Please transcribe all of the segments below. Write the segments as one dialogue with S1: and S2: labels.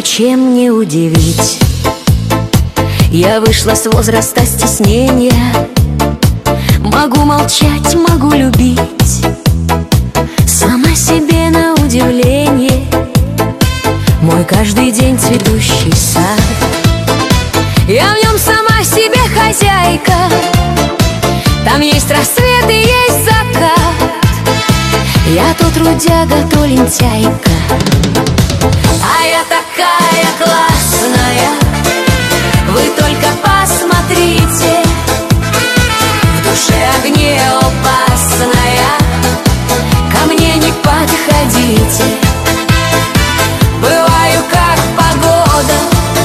S1: ничем не удивить. Я вышла с возраста стеснения. Могу молчать, могу любить, сама себе на удивление. Мой каждый день цветущий сад, я в нем сама себе хозяйка. Там есть рассвет и есть закат. Я то трудяга, то лентяйка. А я такая классная, вы только посмотрите. В душе огне опасная, ко мне не подходите. Бываю как погода,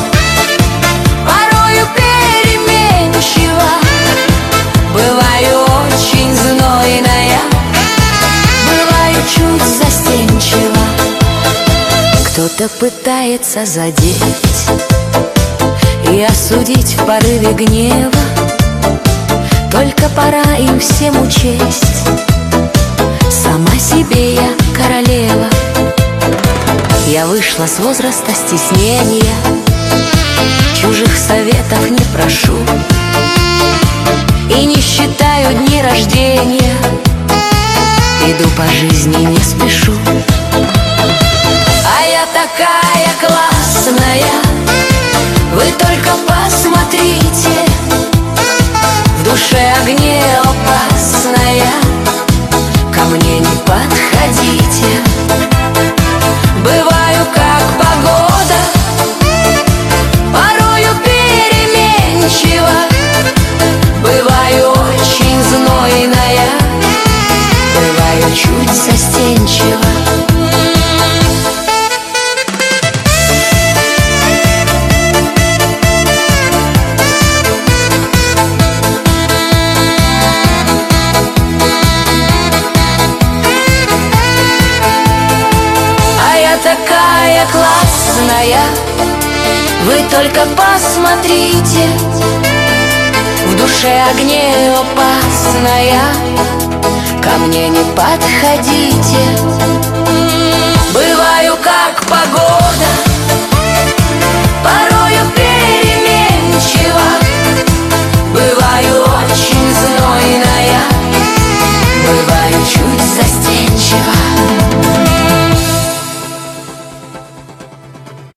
S1: порою переменчива. Бываю очень знойная, бываю чуть застенчива. Кто-то пытается задеть и осудить в порыве гнева. Только пора им всем учесть, сама себе я королева. Я вышла с возраста стеснения, чужих советов не прошу и не считаю дни рождения. Иду по жизни, не спешу. А я такая классная, вы только посмотрите. В душе огне опасная, ко мне не подходите. Бываю как погода, порою переменчива. Бываю очень знойная, бываю чуть застенчива. Такая классная, вы только посмотрите. В душе огне опасная, ко мне не подходите.